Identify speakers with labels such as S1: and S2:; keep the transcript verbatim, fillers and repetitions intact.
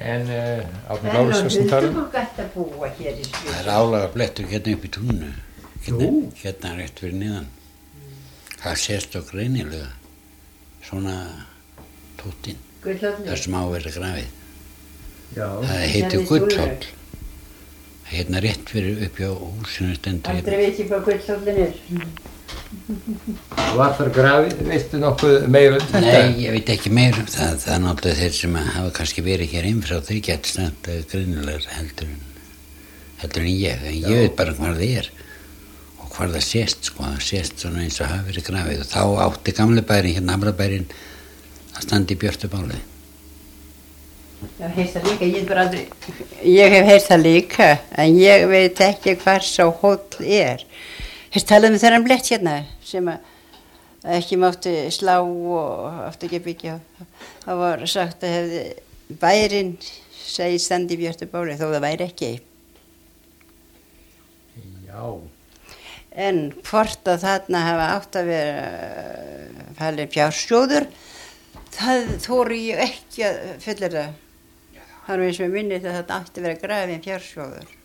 S1: En uh, Árni
S2: En
S1: Lárusson sem talar.
S2: huldufólk ætti að búa hér í Svíþjóð.
S3: Það er álaga blettur hérna upp í túninu. Hérna, hérna rétt fyrir niðan. Það sést okkur greinilega. Svona tóttinn.
S2: Gullhóllinn.
S3: Það sem á að vera grafið.
S1: Já.
S3: Það heitir
S2: Hérna í
S3: Gullhóll. Hérna rétt fyrir upp hjá húsinu stendur
S2: Aldrei
S3: hérna.
S2: veit ég hvað Gullhóllinn er.
S1: Var þar grafið, veistu nokkuð meir um þetta?
S3: Nei, ég veit ekki meir um það. Það er náttúrulega þeir sem hafa kannski verið hér inn frá þau gett snart greinilega heldur en, heldur en ég. En ég veit bara hvað það er og hvað það sést, sko. Það sést svona eins og hafa verið grafið. Og þá átti gamle bærin, hérna Hamrabærin, að standa í björtu báli.
S2: Já, heyrst það líka, ég hef bara aldrei, ég hef heyrst það líka, en ég veit ekki hvar sá hóll er. Heyrst talað um þennan blett hérna, sem að ekki mátti slá og átti ekki að byggja. Það var sagt að hefði bærin segi standi í björtu báli, þó það væri ekki.
S1: Já.
S2: En hvort að þarna hafa átt að vera falin fjársjóður, það þóri ég ekki að fullyrða. Það er eins og minni að þetta átti að vera grafin fjársjóður.